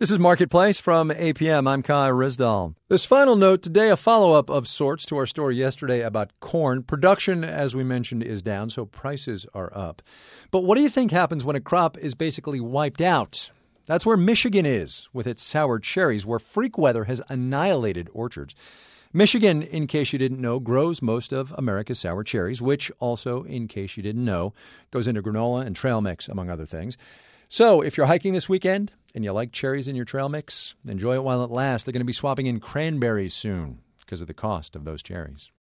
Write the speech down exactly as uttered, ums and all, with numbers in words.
This is Marketplace from A P M. I'm Kai Rizdal. This final note today, a follow-up of sorts to our story yesterday about corn. Production, as we mentioned, is down, so prices are up. But what do you think happens when a crop is basically wiped out? That's where Michigan is with its sour cherries, where freak weather has annihilated orchards. Michigan, in case you didn't know, grows most of America's sour cherries, which also, in case you didn't know, goes into granola and trail mix, among other things. So if you're hiking this weekend and you like cherries in your trail mix, enjoy it while it lasts. They're going to be swapping in cranberries soon because of the cost of those cherries.